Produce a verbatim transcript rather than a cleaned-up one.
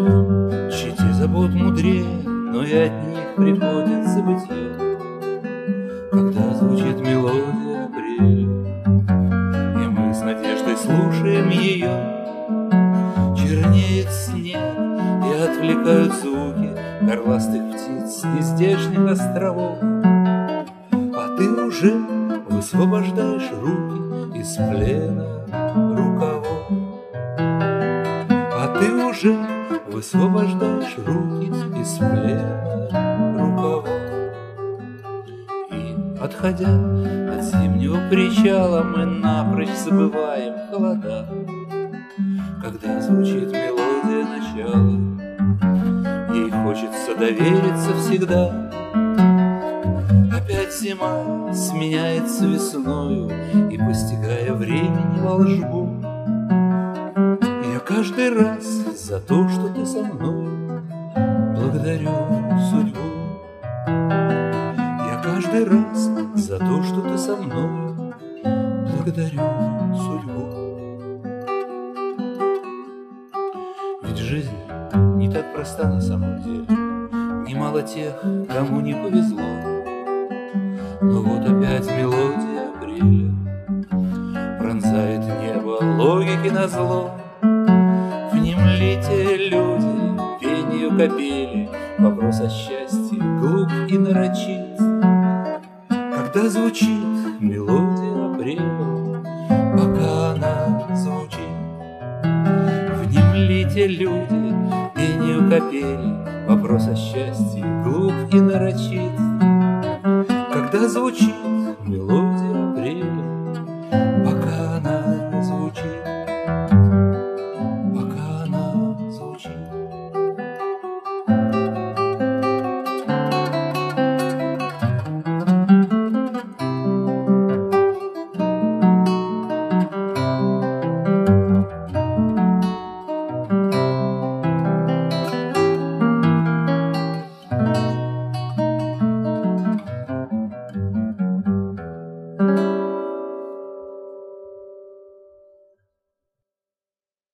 Чете забот мудрее, но и от них приходит забытье, когда звучит мелодия апреля, и мы с надеждой слушаем ее. Чернеет снег, и отвлекают звуки горластых птиц нездешних островов. А ты уже высвобождаешь руки из плена рукавов. А ты уже высвобождаешь руки из плена рукавов. И, отходя от зимнего причала, мы напрочь забываем холода, когда звучит мелодия начала. Ей хочется довериться всегда. Опять зима сменяется весною, и, постигая времени волшбу, я каждый раз за то, что ты со мной, благодарю судьбу. Я каждый раз за то, что ты со мной, благодарю судьбу. Ведь жизнь не так проста на самом деле. Немало тех, кому не повезло. Но вот опять мелодия апреля пронзает небо логики назло. Внемлите, люди, пению капели, вопрос о счастье глуп и нарочит. Когда звучит мелодия апреля, пока она звучит. Внемлите, люди, пению капели, вопрос о счастье глуп и нарочит. Когда звучит